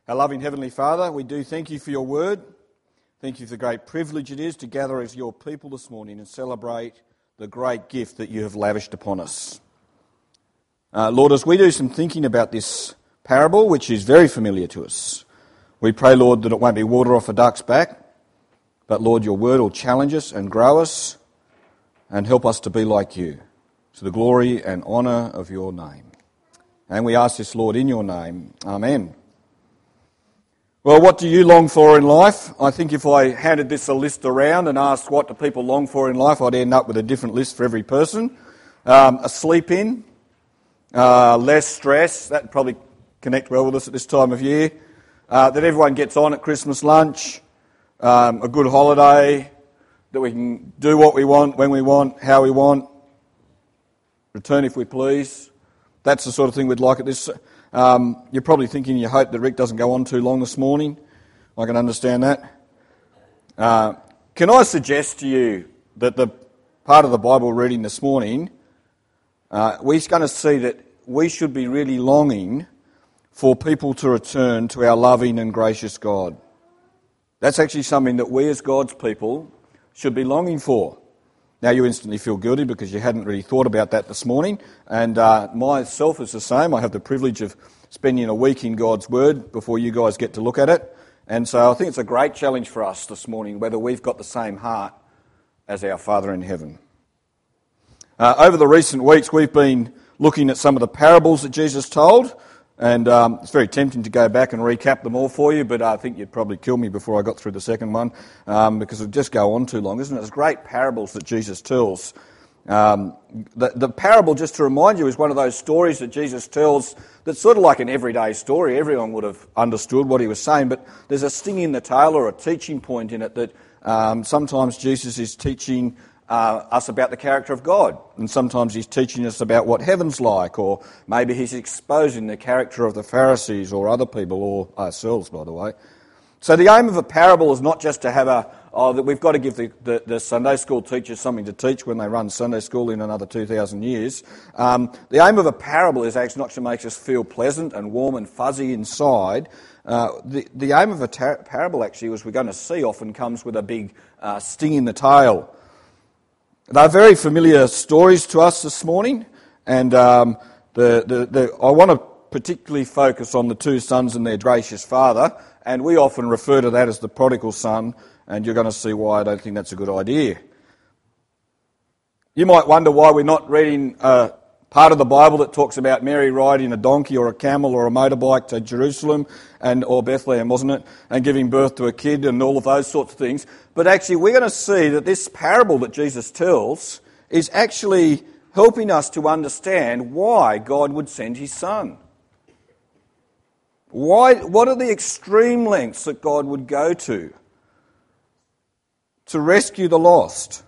Our loving Heavenly Father, we do thank you for your word. Thank you for the great privilege it is to gather as your people this morning and celebrate the great gift that you have lavished upon us. Lord, as we do some thinking about this parable, which is very familiar to us, we pray, Lord, that it won't be water off a duck's back, but, Lord, your word will challenge us and grow us and help us to be like you, to the glory and honour of your name. And we ask this, Lord, in your name. Amen. Well, what do you long for in life? I think if I handed this a list around and asked what do people long for in life, I'd end up with a different list for every person. A sleep in, less stress, that would probably connect well with us at this time of year, that everyone gets on at Christmas lunch, a good holiday, that we can do what we want, when we want, how we want, return if we please. That's the sort of thing we'd like at this. You're probably thinking you hope that Rick doesn't go on too long this morning. I can understand that. Can I suggest to you that the part of the Bible reading this morning, we're going to see that we should be really longing for people to return to our loving and gracious God. That's actually something that we as God's people should be longing for. Now you instantly feel guilty because you hadn't really thought about that this morning, and myself is the same. I have the privilege of spending a week in God's Word before you guys get to look at it, and so I think it's a great challenge for us this morning whether we've got the same heart as our Father in heaven. Over the recent weeks we've been looking at some of the parables that Jesus told, and it's very tempting to go back and recap them all for you, but I think you'd probably kill me before I got through the second one, because it would just go on too long, isn't it? There's great parables that Jesus tells. The parable, just to remind you, is one of those stories that Jesus tells that's sort of like an everyday story. Everyone would have understood what he was saying, but there's a sting in the tail or a teaching point in it that sometimes Jesus is teaching us about the character of God, and sometimes he's teaching us about what heaven's like, or maybe he's exposing the character of the Pharisees or other people, or ourselves, by the way. So the aim of a parable is not just to have that we've got to give the Sunday school teachers something to teach when they run Sunday school in another 2,000 years. The aim of a parable is actually not to make us feel pleasant and warm and fuzzy inside. The aim of a parable, actually, as we're going to see, often comes with a big sting in the tail. They're very familiar stories to us this morning, and I want to particularly focus on the two sons and their gracious father, and we often refer to that as the prodigal son, and you're going to see why I don't think that's a good idea. You might wonder why we're not reading part of the Bible that talks about Mary riding a donkey or a camel or a motorbike to Jerusalem or Bethlehem, wasn't it, and giving birth to a kid and all of those sorts of things. But actually we're going to see that this parable that Jesus tells is actually helping us to understand why God would send his son. What are the extreme lengths that God would go to rescue the lost?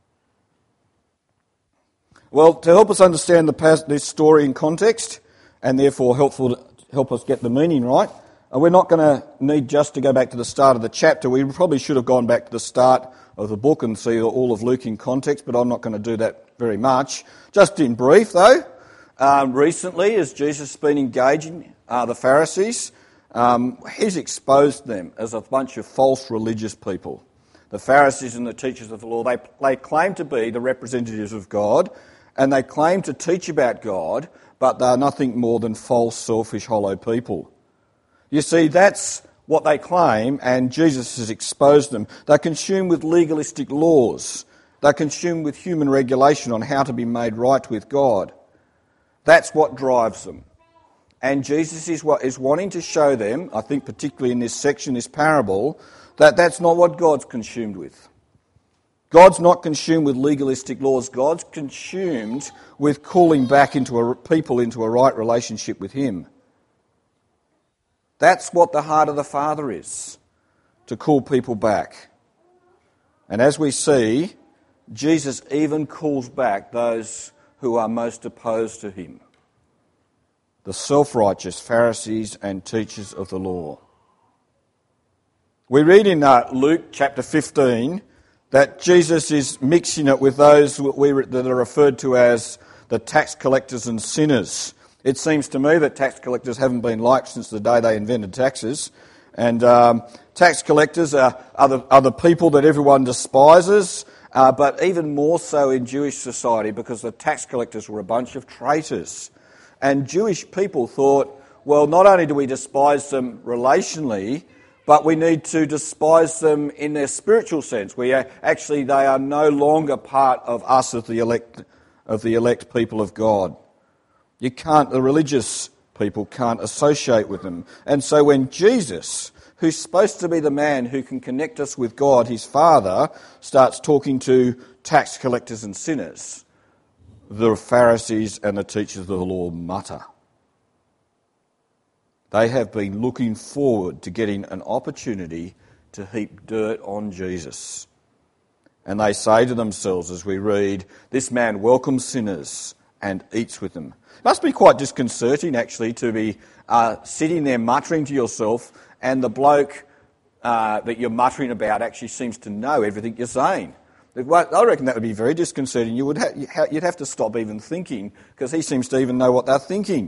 Well, to help us understand this story in context, and therefore help us get the meaning right, we're not going to need just to go back to the start of the chapter. We probably should have gone back to the start of the book and see all of Luke in context, but I'm not going to do that very much. Just in brief, though, recently, as Jesus has been engaging the Pharisees, he's exposed them as a bunch of false religious people. The Pharisees and the teachers of the law, they claim to be the representatives of God, and they claim to teach about God, but they're nothing more than false, selfish, hollow people. You see, that's what they claim, and Jesus has exposed them. They're consumed with legalistic laws. They're consumed with human regulation on how to be made right with God. That's what drives them. And Jesus is wanting to show them, I think particularly in this section, this parable, that that's not what God's consumed with. God's not consumed with legalistic laws. God's consumed with calling back people into a right relationship with him. That's what the heart of the Father is, to call people back. And as we see, Jesus even calls back those who are most opposed to him, the self-righteous Pharisees and teachers of the law. We read in Luke chapter 15 that Jesus is mixing it with those that are referred to as the tax collectors and sinners, It seems to me that tax collectors haven't been liked since the day they invented taxes. And tax collectors are the people that everyone despises, but even more so in Jewish society, because the tax collectors were a bunch of traitors. And Jewish people thought, well, not only do we despise them relationally, but we need to despise them in their spiritual sense. They are no longer part of us as the elect people of God. The religious people can't associate with them. And so when Jesus, who's supposed to be the man who can connect us with God, his Father, starts talking to tax collectors and sinners, the Pharisees and the teachers of the law mutter. They have been looking forward to getting an opportunity to heap dirt on Jesus. And they say to themselves, as we read, this man welcomes sinners and eats with them. It must be quite disconcerting, actually, to be sitting there muttering to yourself, and the bloke that you're muttering about actually seems to know everything you're saying. I reckon that would be very disconcerting. You'd have to stop even thinking, because he seems to even know what they're thinking.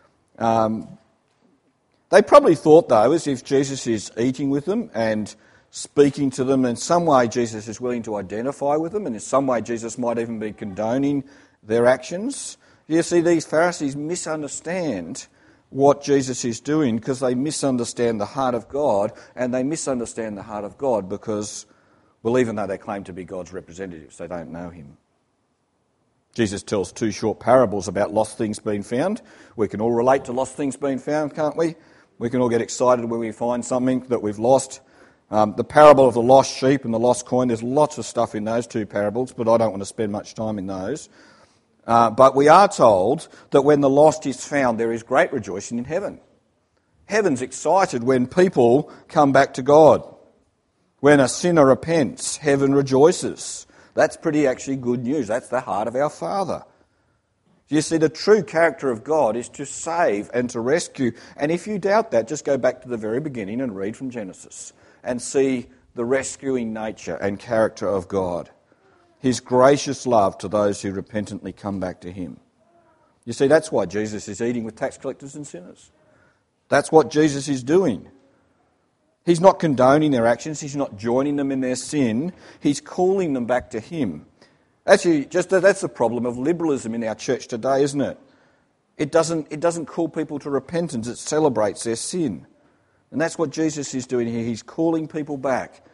They probably thought, though, as if Jesus is eating with them and speaking to them, in some way Jesus is willing to identify with them, and in some way Jesus might even be condoning their actions. You see, these Pharisees misunderstand what Jesus is doing because they misunderstand the heart of God, and they misunderstand the heart of God because, well, even though they claim to be God's representatives, they don't know him. Jesus tells two short parables about lost things being found. We can all relate to lost things being found, can't we? We can all get excited when we find something that we've lost. The parable of the lost sheep and the lost coin, there's lots of stuff in those two parables, but I don't want to spend much time in those. But we are told that when the lost is found, there is great rejoicing in heaven. Heaven's excited when people come back to God. When a sinner repents, heaven rejoices. That's pretty actually good news. That's the heart of our Father. You see, the true character of God is to save and to rescue. And if you doubt that, just go back to the very beginning and read from Genesis and see the rescuing nature and character of God. His gracious love to those who repentantly come back to him. You see, that's why Jesus is eating with tax collectors and sinners. That's what Jesus is doing. He's not condoning their actions. He's not joining them in their sin. He's calling them back to him. Actually, that's the problem of liberalism in our church today, isn't it? It doesn't call people to repentance. It celebrates their sin. And that's what Jesus is doing here. He's calling people back.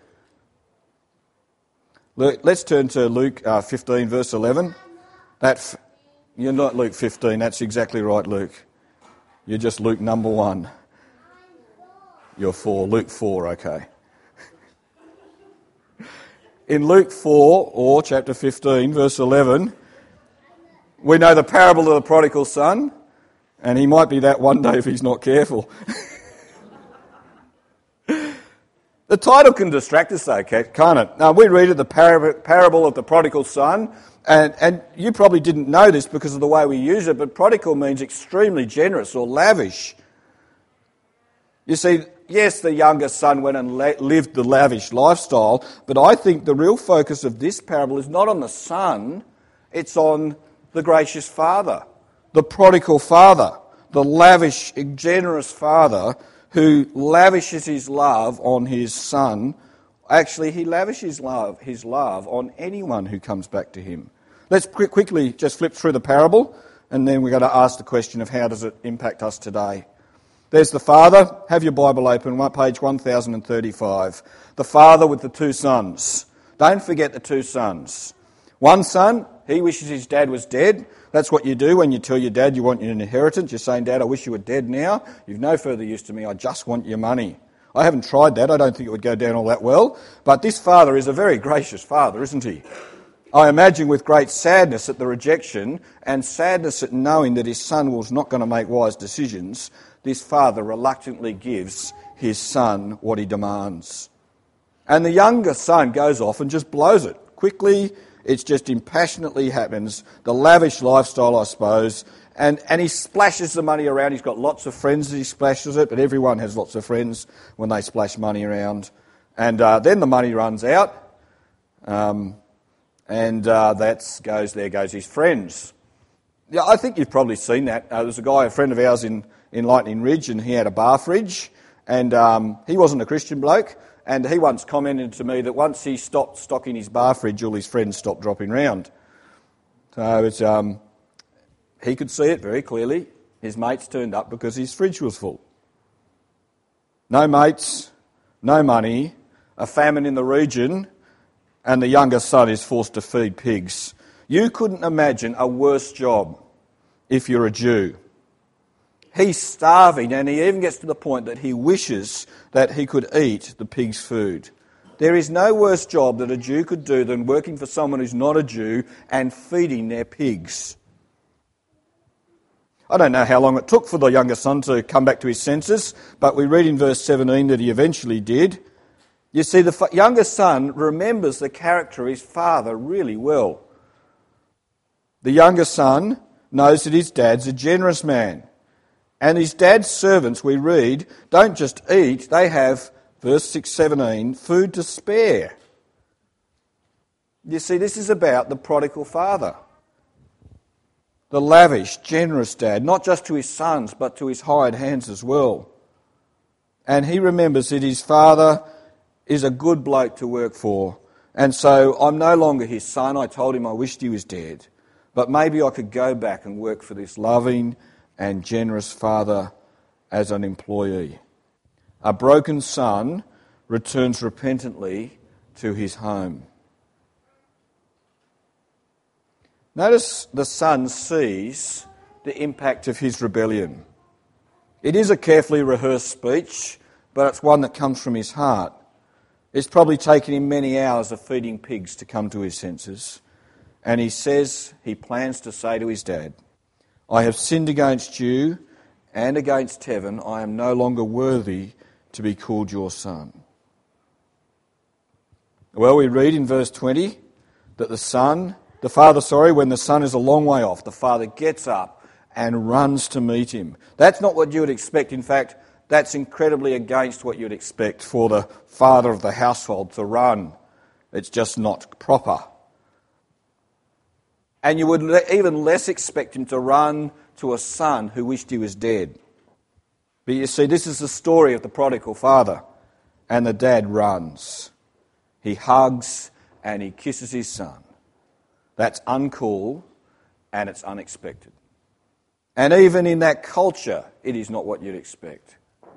Let's turn to Luke 15, verse 11. You're not Luke 15, that's exactly right, Luke. You're just Luke number 1. You're 4, Luke 4, okay. In Luke 4, or chapter 15, verse 11, we know the parable of the prodigal son, and he might be that one day if he's not careful. The title can distract us though, can't it? Now, we read it, the parable of the prodigal son, and you probably didn't know this because of the way we use it, but prodigal means extremely generous or lavish. You see, yes, the younger son went and lived the lavish lifestyle, but I think the real focus of this parable is not on the son, it's on the gracious father, the prodigal father, the lavish, generous father who lavishes his love on his son. Actually, he lavishes his love on anyone who comes back to him. Let's quickly just flip through the parable, and then we're going to ask the question of how does it impact us today. There's the father. Have your Bible open, page 1035. The father with the two sons. Don't forget the two sons. One son, he wishes his dad was dead. That's what you do when you tell your dad you want an inheritance. You're saying, Dad, I wish you were dead now. You've no further use to me. I just want your money. I haven't tried that. I don't think it would go down all that well. But this father is a very gracious father, isn't he? I imagine with great sadness at the rejection and sadness at knowing that his son was not going to make wise decisions, this father reluctantly gives his son what he demands. And the younger son goes off and just blows it. Quickly, it's just impassionately happens. The lavish lifestyle, I suppose. And he splashes the money around. He's got lots of friends that he splashes it, but everyone has lots of friends when they splash money around. And then the money runs out. There goes his friends. Yeah, I think you've probably seen that. There's a guy, a friend of ours in Lightning Ridge, and he had a bar fridge, and he wasn't a Christian bloke, and he once commented to me that once he stopped stocking his bar fridge, all his friends stopped dropping round. So it's, he could see it very clearly. His mates turned up because his fridge was full. No mates, no money, a famine in the region, and the younger son is forced to feed pigs. You couldn't imagine a worse job if you're a Jew. He's starving, and he even gets to the point that he wishes that he could eat the pig's food. There is no worse job that a Jew could do than working for someone who's not a Jew and feeding their pigs. I don't know how long it took for the younger son to come back to his senses, but we read in verse 17 that he eventually did. You see, the younger son remembers the character of his father really well. The younger son knows that his dad's a generous man. And his dad's servants, we read, don't just eat, they have, verse 6:17, food to spare. You see, this is about the prodigal father. The lavish, generous dad, not just to his sons, but to his hired hands as well. And he remembers that his father is a good bloke to work for. And so I'm no longer his son. I told him I wished he was dead. But maybe I could go back and work for this loving and generous father as an employee. A broken son returns repentantly to his home. Notice the son sees the impact of his rebellion. It is a carefully rehearsed speech, but it's one that comes from his heart. It's probably taken him many hours of feeding pigs to come to his senses. And he says, he plans to say to his dad, I have sinned against you and against heaven. I am no longer worthy to be called your son. Well, we read in verse 20 that when the son is a long way off, the father gets up and runs to meet him. That's not what you would expect. In fact, that's incredibly against what you'd expect for the father of the household to run. It's just not proper. And you would even less expect him to run to a son who wished he was dead. But you see, this is the story of the prodigal father. And the dad runs. He hugs and he kisses his son. That's uncool and it's unexpected. And even in that culture, it is not what you'd expect.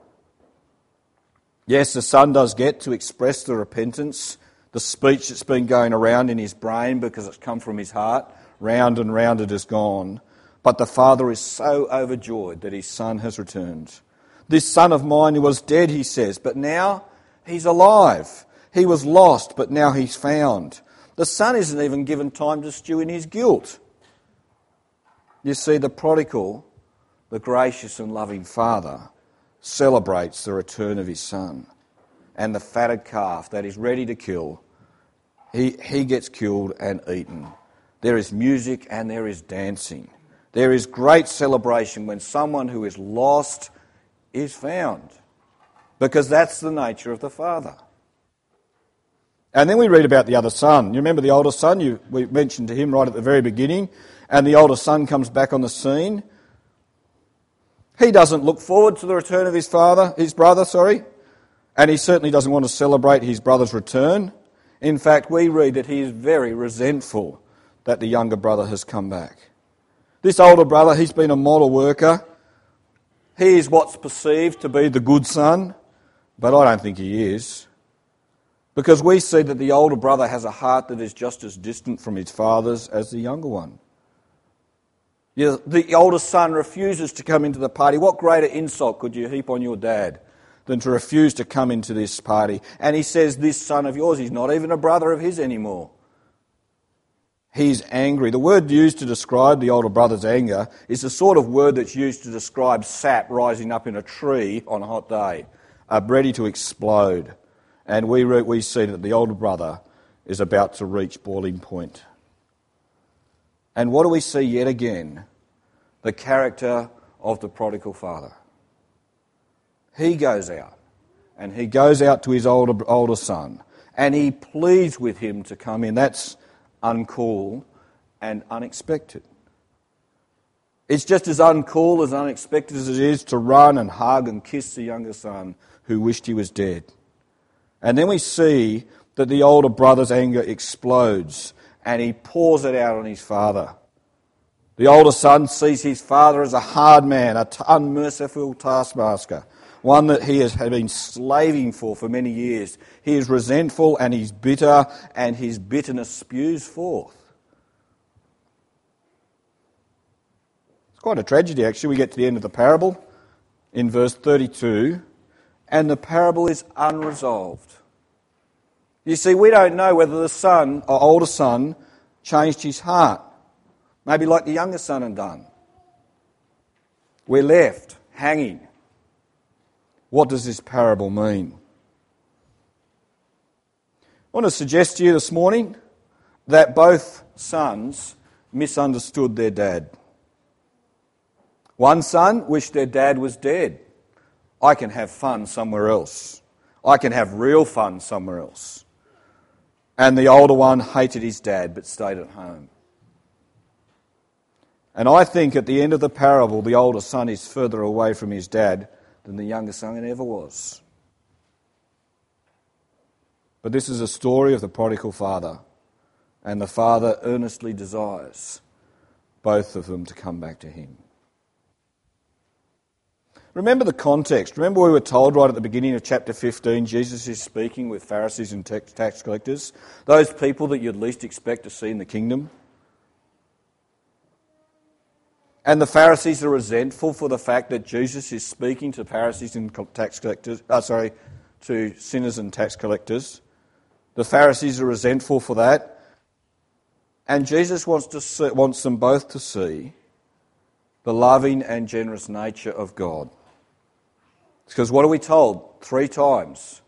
Yes, the son does get to express the repentance, the speech that's been going around in his brain because it's come from his heart. Round and round it has gone. But the father is so overjoyed that his son has returned. This son of mine who was dead, he says, but now he's alive. He was lost, but now he's found. The son isn't even given time to stew in his guilt. You see, the prodigal, the gracious and loving father, celebrates the return of his son. And the fatted calf that is ready to kill, he gets killed and eaten. There is music and there is dancing. There is great celebration when someone who is lost is found. Because that's the nature of the Father. And then we read about the other son. You remember the older son? We mentioned to him right at the very beginning. And the older son comes back on the scene. He doesn't look forward to the return of his brother. And he certainly doesn't want to celebrate his brother's return. In fact, we read that he is very resentful that the younger brother has come back. This older brother, he's been a model worker. He is what's perceived to be the good son, but I don't think he is. Because we see that the older brother has a heart that is just as distant from his father's as the younger one. The older son refuses to come into the party. What greater insult could you heap on your dad than to refuse to come into this party? And he says, this son of yours, he's not even a brother of his anymore. He's angry. The word used to describe the older brother's anger is the sort of word that's used to describe sap rising up in a tree on a hot day, ready to explode. And we see that the older brother is about to reach boiling point. And what do we see yet again? The character of the prodigal father. He goes out, and he goes out to his older son, and he pleads with him to come in. That's uncool and unexpected. It's just as uncool, as unexpected as it is to run and hug and kiss the younger son who wished he was dead. And then we see that the older brother's anger explodes and he pours it out on his father. The older son sees his father as a hard man, an unmerciful taskmaster, one that he has been slaving for many years. He is resentful and he's bitter, and his bitterness spews forth. It's quite a tragedy, actually. We get to the end of the parable in verse 32, and the parable is unresolved. You see, we don't know whether the son, or older son, changed his heart. Maybe like the younger son had done. We're left hanging. What does this parable mean? I want to suggest to you this morning that both sons misunderstood their dad. One son wished their dad was dead. I can have fun somewhere else. I can have real fun somewhere else. And the older one hated his dad but stayed at home. And I think at the end of the parable, the older son is further away from his dad than the younger son ever was. But this is a story of the prodigal father, and the father earnestly desires both of them to come back to him. Remember the context. Remember we were told right at the beginning of chapter 15, Jesus is speaking with Pharisees and tax collectors, those people that you'd least expect to see in the kingdom. And the Pharisees are resentful for the fact that Jesus is speaking to Pharisees and tax collectors. To sinners and tax collectors. The Pharisees are resentful for that, and Jesus wants them both to see the loving and generous nature of God. Because what are we told? 3 times,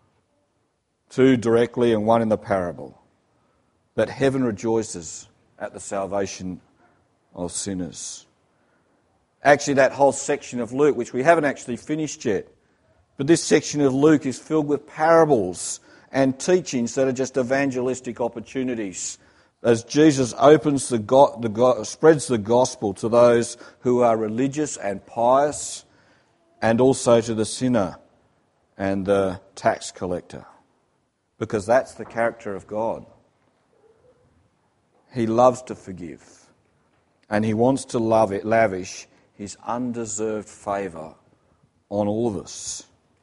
2 directly and 1 in the parable, that heaven rejoices at the salvation of sinners. Actually, that whole section of Luke, which we haven't actually finished yet, but this section of Luke is filled with parables and teachings that are just evangelistic opportunities as Jesus opens spreads the gospel to those who are religious and pious, and also to the sinner and the tax collector, because that's the character of God. He loves to forgive. And he wants to lavish his undeserved favour on all of us.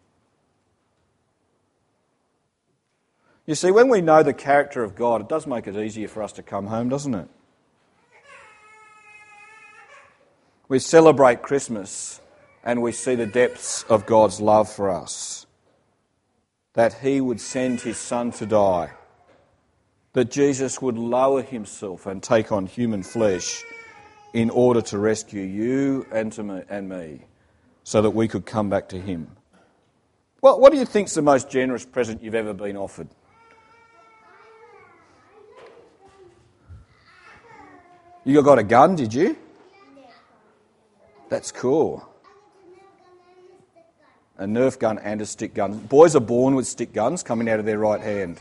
You see, when we know the character of God, it does make it easier for us to come home, doesn't it? We celebrate Christmas and we see the depths of God's love for us. That he would send his son to die. That Jesus would lower himself and take on human flesh in order to rescue you and me, so that we could come back to him. Well, what do you think's the most generous present you've ever been offered? You got a gun, did you? That's cool. A Nerf gun and a stick gun. Boys are born with stick guns coming out of their right hand.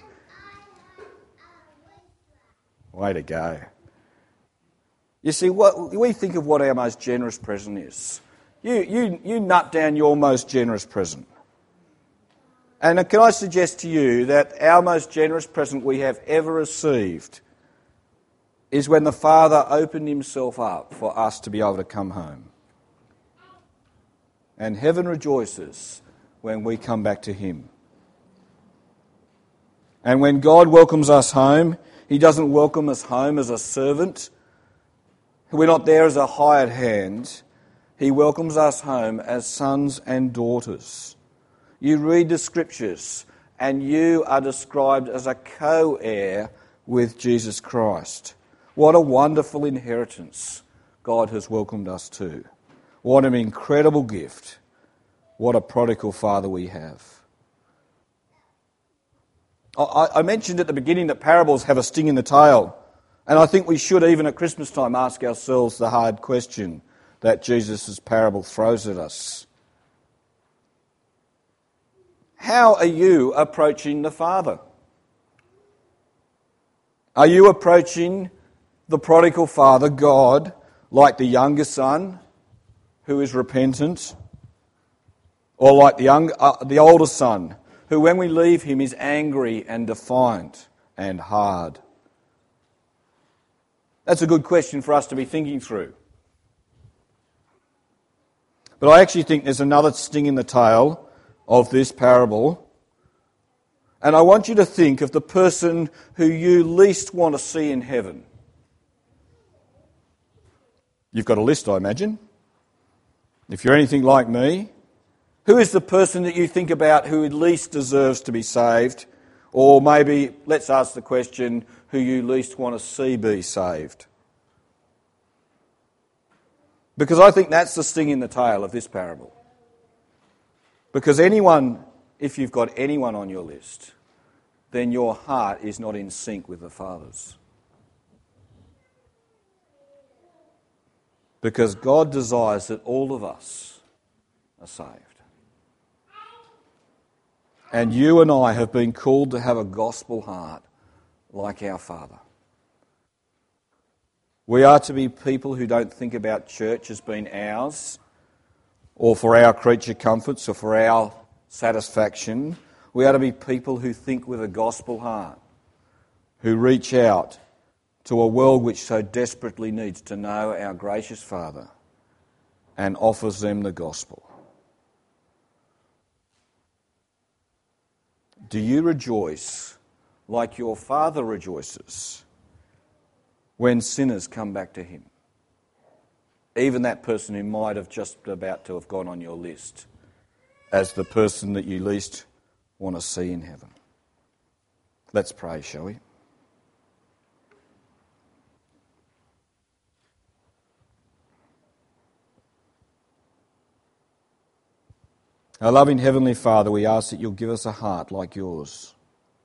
Way to go. You see, we think of what our most generous present is. You nut down your most generous present. And can I suggest to you that our most generous present we have ever received is when the Father opened himself up for us to be able to come home. And heaven rejoices when we come back to him. And when God welcomes us home, he doesn't welcome us home as a servant. We're not there as a hired hand. He welcomes us home as sons and daughters. You read the scriptures and you are described as a co-heir with Jesus Christ. What a wonderful inheritance God has welcomed us to. What an incredible gift. What a prodigal father we have. I mentioned at the beginning that parables have a sting in the tail. And I think we should, even at Christmas time, ask ourselves the hard question that Jesus' parable throws at us. How are you approaching the Father? Are you approaching the prodigal father, God, like the younger son who is repentant, or like the older son who, when we leave him, is angry and defiant and hard? That's a good question for us to be thinking through. But I actually think there's another sting in the tail of this parable. And I want you to think of the person who you least want to see in heaven. You've got a list, I imagine. If you're anything like me, who is the person that you think about who least deserves to be saved? Or maybe, let's ask the question, who you least want to see be saved? Because I think that's the sting in the tail of this parable. Because anyone, if you've got anyone on your list, then your heart is not in sync with the Father's. Because God desires that all of us are saved. And you and I have been called to have a gospel heart like our Father. We are to be people who don't think about church as being ours, or for our creature comforts, or for our satisfaction. We are to be people who think with a gospel heart, who reach out to a world which so desperately needs to know our gracious Father and offers them the gospel. Do you rejoice like your Father rejoices when sinners come back to him? Even that person who might have just about to have gone on your list as the person that you least want to see in heaven. Let's pray, shall we? Our loving Heavenly Father, we ask that you'll give us a heart like yours.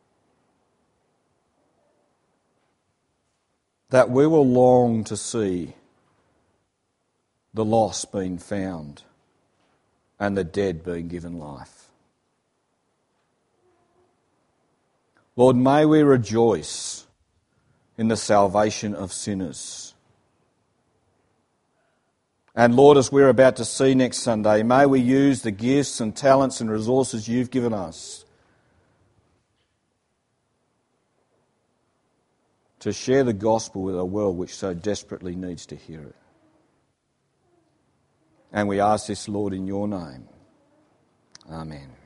That we will long to see the lost being found and the dead being given life. Lord, may we rejoice in the salvation of sinners. And Lord, as we're about to see next Sunday, may we use the gifts and talents and resources you've given us to share the gospel with a world which so desperately needs to hear it. And we ask this, Lord, in your name. Amen.